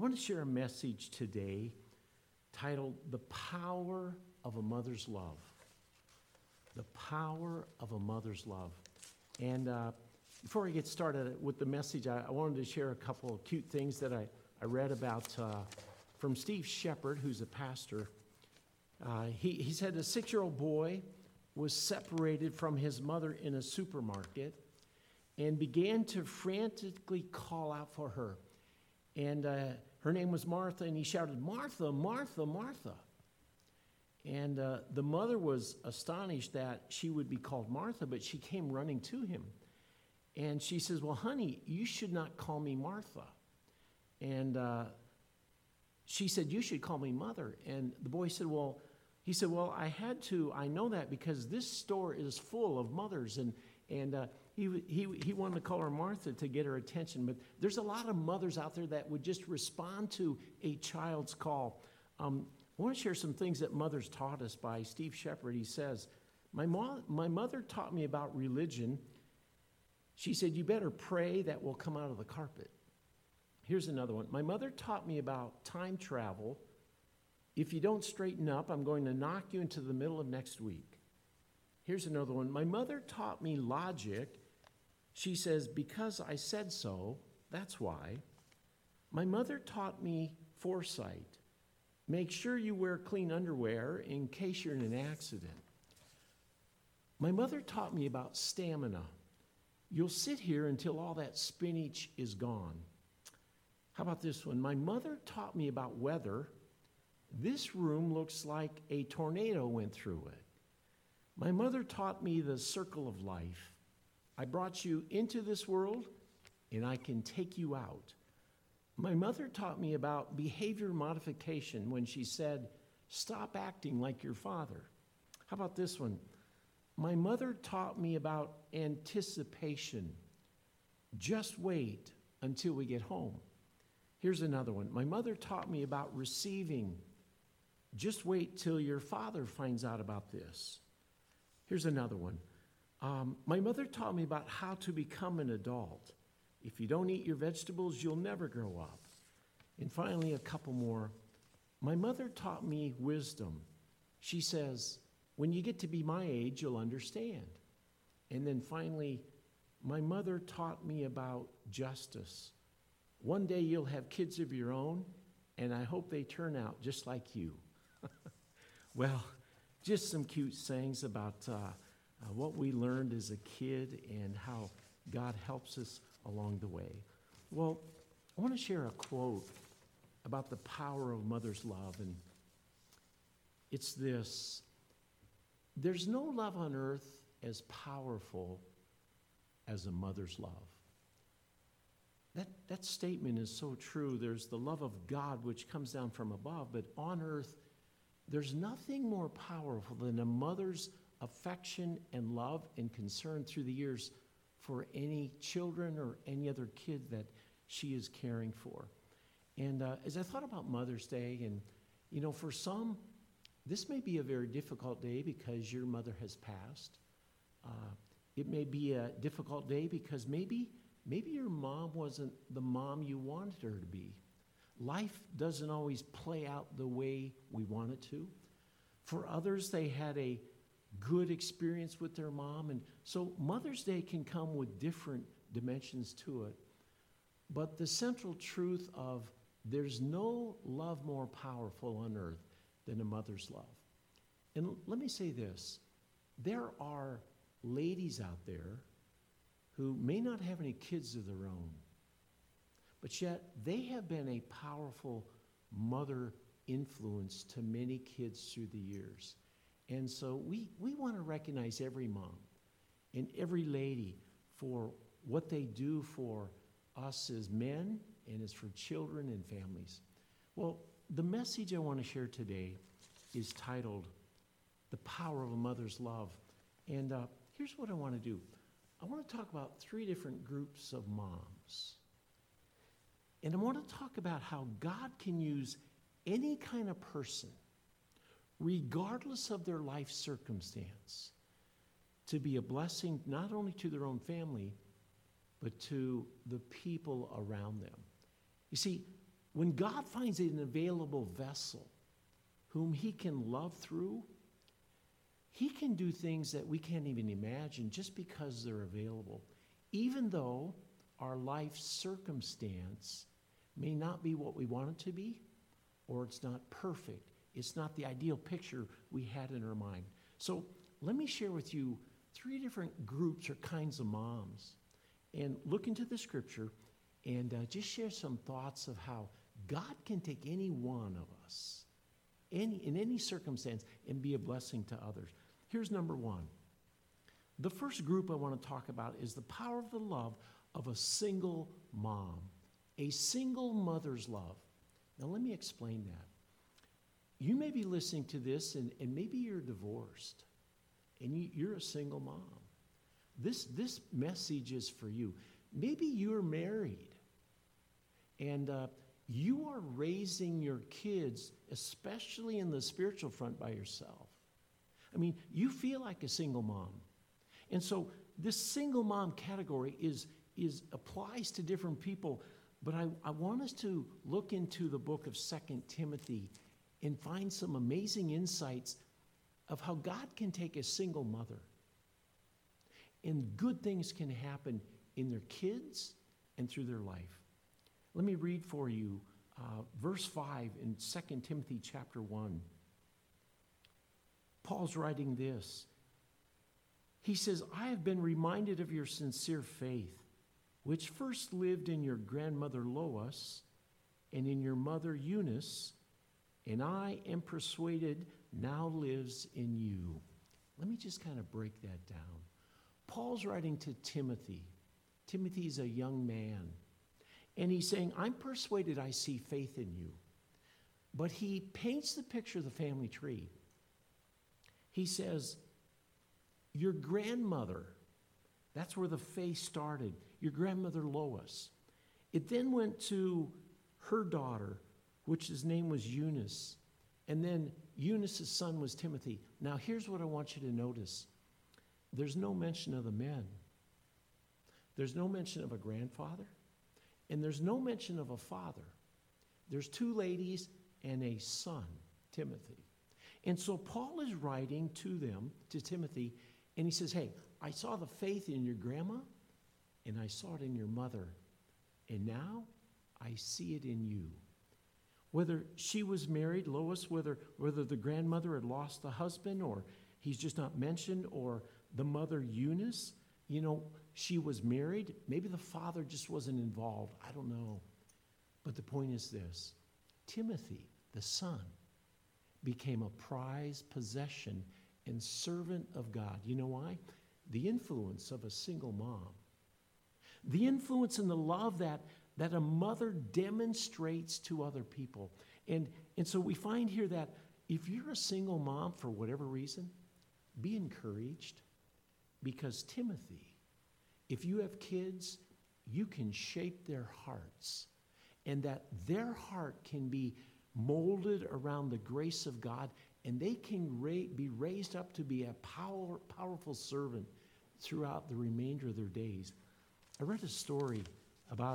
want to share a message today titled The Power of a Mother's Love. The Power of a Mother's Love. And before I get started with the message, I wanted to share a couple of cute things that I read about from Steve Shepard, who's a pastor. He said a 6-year-old boy was separated from his mother in a supermarket and began to frantically call out for her. And her name was Martha, and he shouted, "Martha, Martha, Martha." And the mother was astonished that she would be called Martha, but she came running to him. And she says, "Well, honey, you should not call me Martha." And she said, "You should call me Mother." And the boy said, he said, "I had to. I know that because this store is full of mothers." And he wanted to call her Martha to get her attention. But there's a lot of mothers out there that would just respond to a child's call. I want to share some things that mothers taught us by Steve Shepard. He says, my mother taught me about religion. She said, "You better pray that will come out of the carpet." Here's another one. My mother taught me about time travel. If you don't straighten up, I'm going to knock you into the middle of next week. Here's another one. My mother taught me logic. She says, "Because I said so, that's why." My mother taught me foresight. Make sure you wear clean underwear in case you're in an accident. My mother taught me about stamina. You'll sit here until all that spinach is gone. How about this one? My mother taught me about weather. This room looks like a tornado went through it. My mother taught me the circle of life. I brought you into this world, and I can take you out. My mother taught me about behavior modification when she said, "Stop acting like your father." How about this one? My mother taught me about anticipation. Just wait until we get home. Here's another one. My mother taught me about receiving. Just wait till your father finds out about this. Here's another one. My mother taught me about how to become an adult. If you don't eat your vegetables, you'll never grow up. And finally, a couple more. My mother taught me wisdom. She says, when you get to be my age, you'll understand. And then finally, my mother taught me about justice. One day you'll have kids of your own, and I hope they turn out just like you. Well, just some cute sayings about what we learned as a kid and how God helps us along the way. Well, I want to share a quote about the power of mother's love, and it's this: there's no love on earth as powerful as a mother's love. That statement is so true. There's the love of God which comes down from above, but on earth, there's nothing more powerful than a mother's affection and love and concern through the years for any children or any other kid that she is caring for. And as I thought about Mother's Day, and for some, this may be a very difficult day because your mother has passed. It may be a difficult day because maybe your mom wasn't the mom you wanted her to be. Life doesn't always play out the way we want it to. For others, they had a good experience with their mom, and so Mother's Day can come with different dimensions to it. But the central truth of there's no love more powerful on earth than a mother's love. And let me say this. There are ladies out there who may not have any kids of their own, but yet they have been a powerful mother influence to many kids through the years. And so we want to recognize every mom and every lady for what they do for us as men and as for children and families. Well, the message I want to share today is titled, The Power of a Mother's Love. And here's what I want to do. I want to talk about 3 different groups of moms. And I want to talk about how God can use any kind of person, regardless of their life circumstance, to be a blessing not only to their own family, but to the people around them. You see, When God finds an available vessel whom he can love through, he can do things that we can't even imagine just because they're available. Even though our life circumstance may not be what we want it to be, or it's not perfect. It's not the ideal picture we had in our mind. So let me share with you 3 different groups or kinds of moms. And look into the scripture and just share some thoughts of how God can take any one of us, in any circumstance, and be a blessing to others. Here's number 1. The first group I want to talk about is the power of the love of a single mom, a single mother's love. Now, let me explain that. You may be listening to this, and maybe you're divorced, and you're a single mom. This message is for you. Maybe you're married, and you are raising your kids, especially in the spiritual front, by yourself. I mean, you feel like a single mom. And so this single mom category applies to different people. But I want us to look into the book of 2 Timothy and find some amazing insights of how God can take a single mother and good things can happen in their kids and through their life. Let me read for you verse 5 in 2 Timothy chapter 1. Paul's writing this. He says, I have been reminded of your sincere faith, which first lived in your grandmother Lois and in your mother Eunice, and I am persuaded now lives in you. Let me just kind of break that down. Paul's writing to Timothy. Timothy's a young man. And he's saying, I'm persuaded I see faith in you. But he paints the picture of the family tree. He says, your grandmother, that's where the faith started. Your grandmother Lois. It then went to her daughter, which his name was Eunice. And then Eunice's son was Timothy. Now here's what I want you to notice. There's no mention of the men. There's no mention of a grandfather. And there's no mention of a father. There's 2 ladies and a son, Timothy. And so Paul is writing to them, to Timothy, and he says, hey, I saw the faith in your grandma, and I saw it in your mother, and now I see it in you. Whether she was married, Lois, whether the grandmother had lost the husband, or he's just not mentioned, or the mother Eunice, she was married. Maybe the father just wasn't involved. I don't know. But the point is this. Timothy, the son, became a prized possession and servant of God. You know why? The influence of a single mom. The influence and the love that a mother demonstrates to other people. And so we find here that if you're a single mom for whatever reason, be encouraged, because Timothy, if you have kids, you can shape their hearts, and that their heart can be molded around the grace of God, and they can be raised up to be a powerful servant throughout the remainder of their days. I read a story about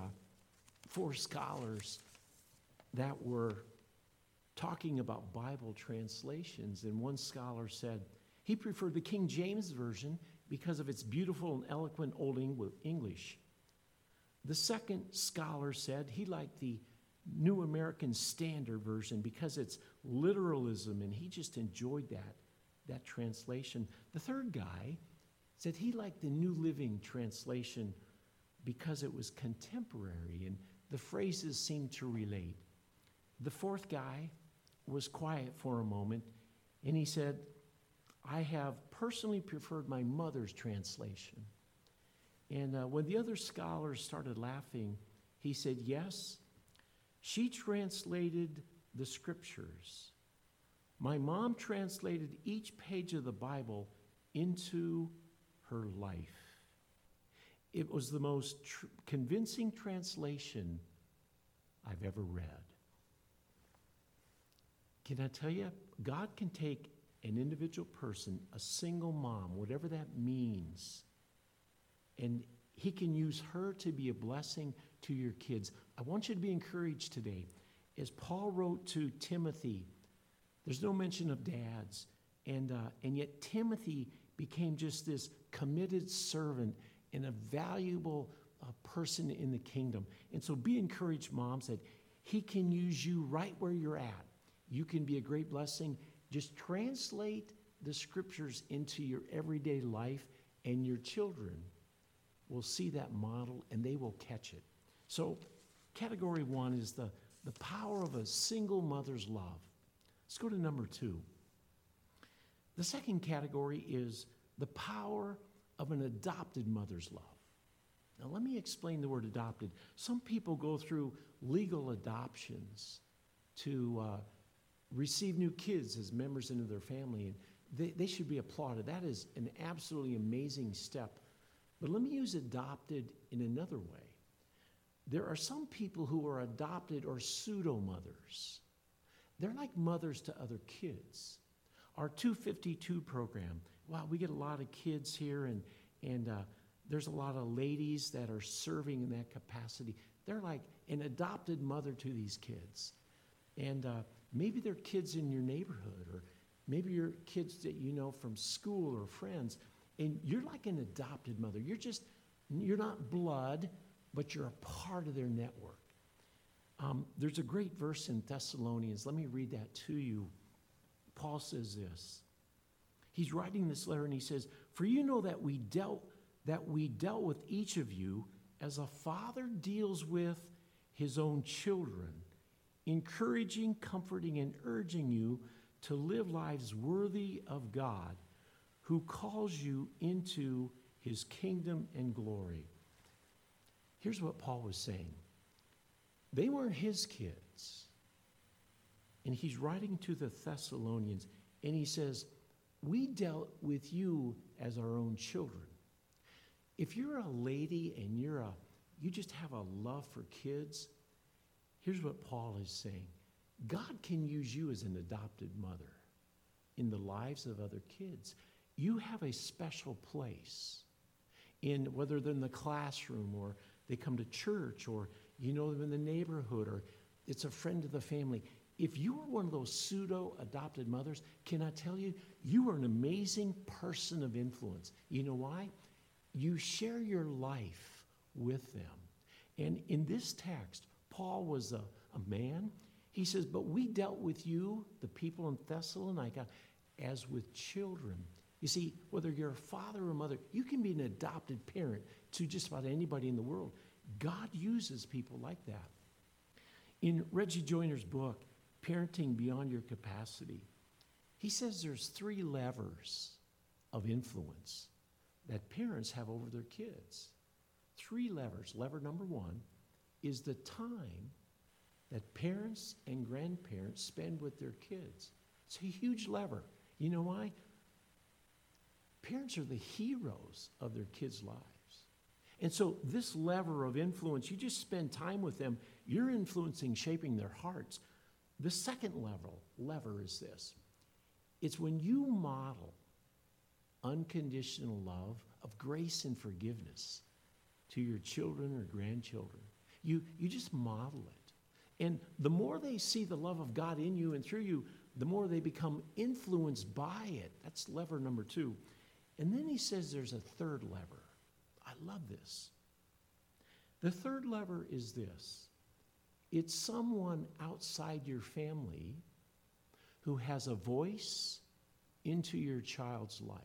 4 scholars that were talking about Bible translations, and one scholar said he preferred the King James Version because of its beautiful and eloquent Old English. The second scholar said he liked the New American Standard Version because it's literalism, and he just enjoyed that translation. The third guy said he liked the New Living Translation because it was contemporary and the phrases seemed to relate. The fourth guy was quiet for a moment, and he said, I have personally preferred my mother's translation. And when the other scholars started laughing, he said, yes, she translated the scriptures. My mom translated each page of the Bible into her life. It was the most convincing translation I've ever read. Can I tell you, God can take an individual person, a single mom, whatever that means, and he can use her to be a blessing to your kids. I want you to be encouraged today. As Paul wrote to Timothy, there's no mention of dads. And yet Timothy became just this committed servant and a valuable person in the kingdom. And so be encouraged, moms, that he can use you right where you're at. You can be a great blessing. Just translate the scriptures into your everyday life, and your children will see that model and they will catch it. So category 1 is the power of a single mother's love. Let's go to number 2. The second category is the power of an adopted mother's love. Now, let me explain the word adopted. Some people go through legal adoptions to receive new kids as members into their family, and they should be applauded. That is an absolutely amazing step. But let me use adopted in another way. There are some people who are adopted or pseudo-mothers. They're like mothers to other kids. Our 252 program, wow, we get a lot of kids here, and there's a lot of ladies that are serving in that capacity. They're like an adopted mother to these kids. And maybe they're kids in your neighborhood, or maybe you're kids that you know from school or friends, and you're like an adopted mother. You're not blood, but you're a part of their network. There's a great verse in Thessalonians. Let me read that to you. Paul says this. He's writing this letter, and he says, "For you know that we dealt with each of you as a father deals with his own children, encouraging, comforting, and urging you to live lives worthy of God, who calls you into his kingdom and glory." Here's what Paul was saying. They weren't his kids. And he's writing to the Thessalonians, and he says, we dealt with you as our own children. If you're a lady and you just have a love for kids, here's what Paul is saying. God can use you as an adopted mother in the lives of other kids. You have a special place in whether they're in the classroom, or they come to church, or you know them in the neighborhood, or it's a friend of the family. If you are one of those pseudo-adopted mothers, can I tell you, you are an amazing person of influence. You know why? You share your life with them. And in this text, Paul was a man. He says, but we dealt with you, the people in Thessalonica, as with children. You see, whether you're a father or a mother, you can be an adopted parent to just about anybody in the world. God uses people like that. In Reggie Joiner's book, Parenting Beyond Your Capacity, he says there's 3 levers of influence that parents have over their kids. 3 levers. Lever number 1 is the time that parents and grandparents spend with their kids. It's a huge lever. You know why? Parents are the heroes of their kids' lives. And so this lever of influence, you just spend time with them, you're influencing, shaping their hearts. The second lever is this. It's when you model unconditional love of grace and forgiveness to your children or grandchildren. You just model it. And the more they see the love of God in you and through you, the more they become influenced by it. That's lever number 2. And then he says there's a third lever. I love this. The third lever is this. It's someone outside your family who has a voice into your child's life.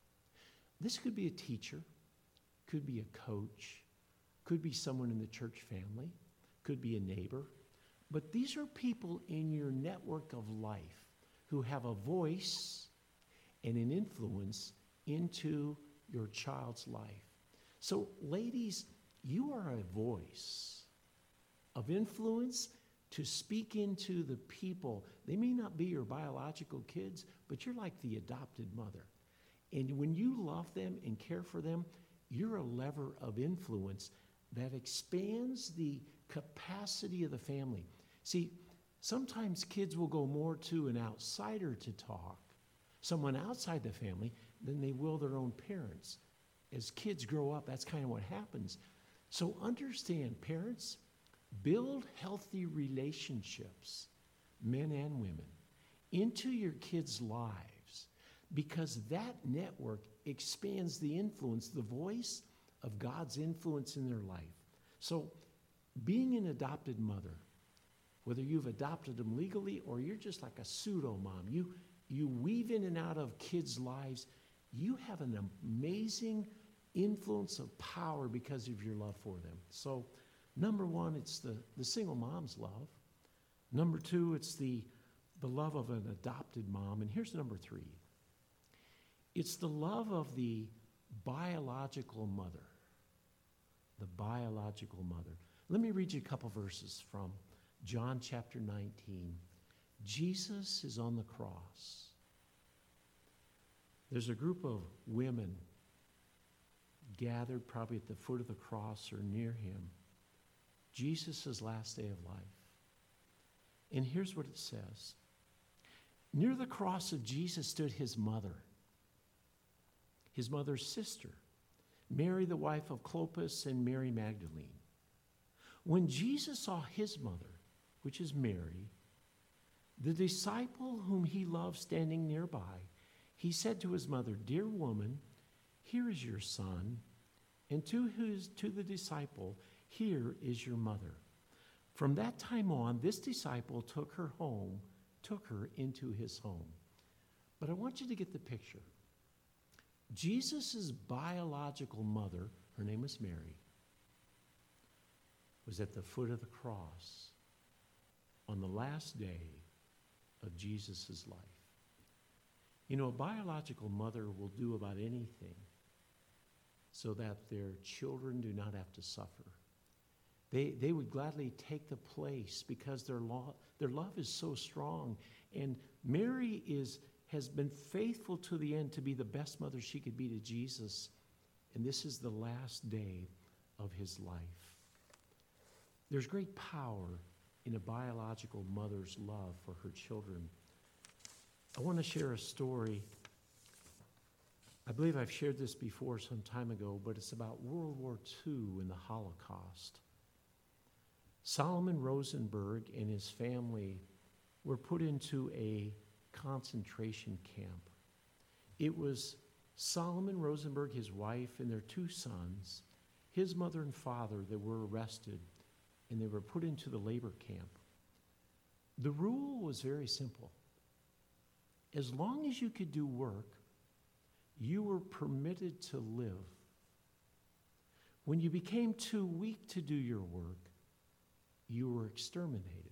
This could be a teacher, could be a coach, could be someone in the church family, could be a neighbor. But these are people in your network of life who have a voice and an influence into your child's life. So, ladies, you are a voice of influence to speak into the people. They may not be your biological kids, but you're like the adopted mother. And when you love them and care for them, you're a lever of influence that expands the capacity of the family. See, sometimes kids will go more to an outsider to talk, someone outside the family, than they will their own parents. As kids grow up, that's kind of what happens. So understand, parents, build healthy relationships, men and women, into your kids' lives, because that network expands the influence, the voice of God's influence in their life. So being an adopted mother, whether you've adopted them legally or you're just like a pseudo-mom, you weave in and out of kids' lives, you have an amazing influence of power because of your love for them. So number one, it's the single mom's love. Number two, it's the love of an adopted mom. And here's number three. It's the love of the biological mother. The biological mother. Let me read you a couple verses from John chapter 19. Jesus is on the cross. There's a group of women gathered probably at the foot of the cross or near him. Jesus' last day of life. And here's what it says. Near the cross of Jesus stood his mother's sister, Mary, the wife of Clopas, and Mary Magdalene. When Jesus saw his mother, which is Mary, the disciple whom he loved standing nearby, he said to his mother, "Dear woman, here is your son," and to the disciple, "Here is your mother." From that time on, this disciple took her into his home. But I want you to get the picture. Jesus' biological mother, her name was Mary, was at the foot of the cross on the last day of Jesus' life. You know, a biological mother will do about anything so that their children do not have to suffer. They would gladly take the place because their love is so strong. And Mary has been faithful to the end to be the best mother she could be to Jesus. And this is the last day of his life. There's great power in a biological mother's love for her children. I want to share a story. I believe I've shared this before some time ago, but it's about World War II and the Holocaust. Solomon Rosenberg and his family were put into a concentration camp. It was Solomon Rosenberg, his wife, and their two sons, his mother and father, that were arrested, and they were put into the labor camp. The rule was very simple. As long as you could do work, you were permitted to live. When you became too weak to do your work, you were exterminated.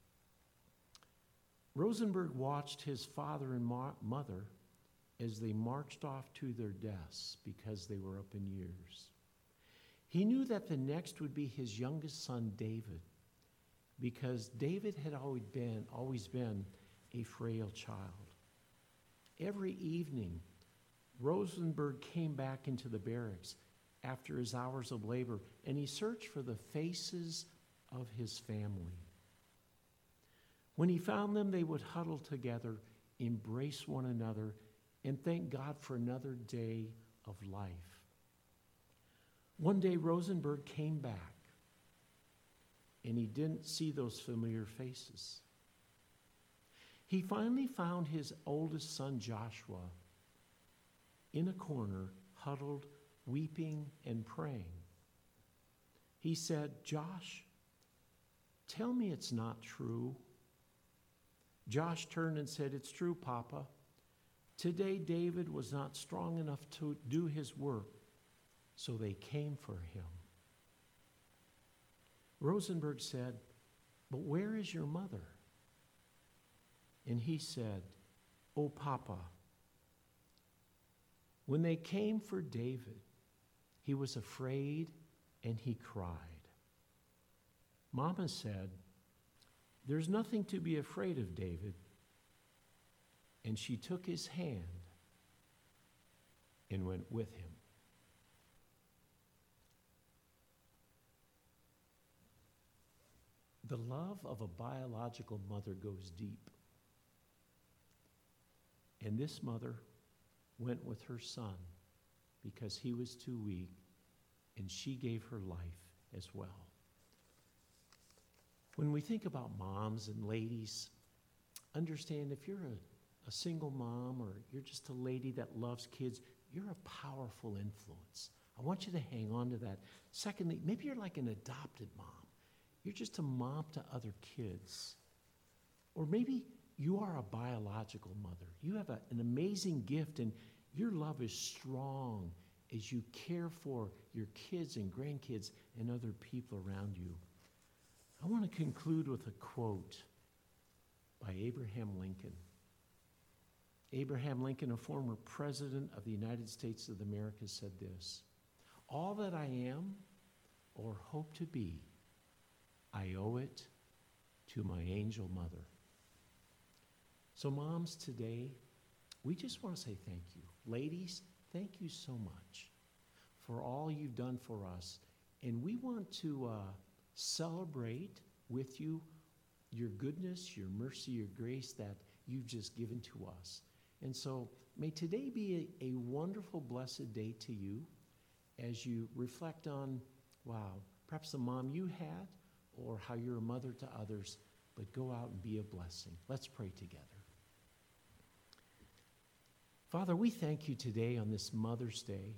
Rosenberg watched his father and mother as they marched off to their deaths because they were up in years. He knew that the next would be his youngest son, David, because David had always been a frail child. Every evening, Rosenberg came back into the barracks after his hours of labor, and he searched for the faces of his family. When he found them, they would huddle together, embrace one another, and thank God for another day of life. One day, Rosenberg came back, and he didn't see those familiar faces. He finally found his oldest son, Joshua, in a corner, huddled, weeping and praying. He said, "Josh, tell me it's not true." Josh turned and said, "It's true, Papa. Today David was not strong enough to do his work, so they came for him." Rosenberg said, "But where is your mother?" And he said, "Oh, Papa, when they came for David, he was afraid and he cried. Mama said, 'There's nothing to be afraid of, David.' And she took his hand and went with him." The love of a biological mother goes deep. And this mother went with her son because he was too weak and she gave her life as well. When we think about moms and ladies, understand if you're a single mom or you're just a lady that loves kids, you're a powerful influence. I want you to hang on to that. Secondly, maybe you're like an adopted mom. You're just a mom to other kids. Or maybe you are a biological mother. You have an amazing gift, and your love is strong as you care for your kids and grandkids and other people around you. I want to conclude with a quote by Abraham Lincoln. Abraham Lincoln, a former president of the United States of America, said this: "All that I am or hope to be, I owe it to my angel mother." So moms, today, we just want to say thank you. Ladies, thank you so much for all you've done for us. And we want to celebrate with you your goodness, your mercy, your grace that you've just given to us. And so may today be a wonderful, blessed day to you as you reflect on, wow, perhaps the mom you had or how you're a mother to others, but go out and be a blessing. Let's pray together. Father, we thank you today on this Mother's Day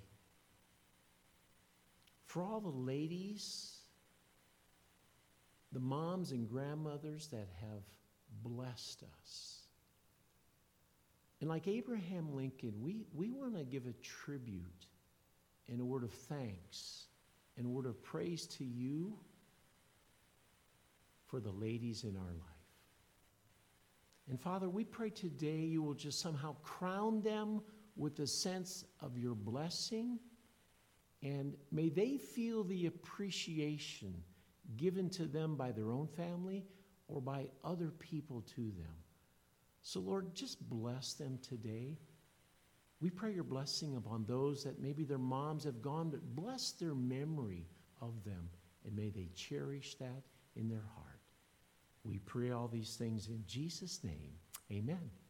for all the ladies, the moms and grandmothers that have blessed us. And like Abraham Lincoln, we want to give a tribute and a word of thanks and a word of praise to you for the ladies in our life. And Father, we pray today you will just somehow crown them with a sense of your blessing, and may they feel the appreciation given to them by their own family or by other people to them. So Lord, just bless them today. We pray your blessing upon those that maybe their moms have gone, but bless their memory of them, and may they cherish that in their heart. We pray all these things in Jesus' name. Amen.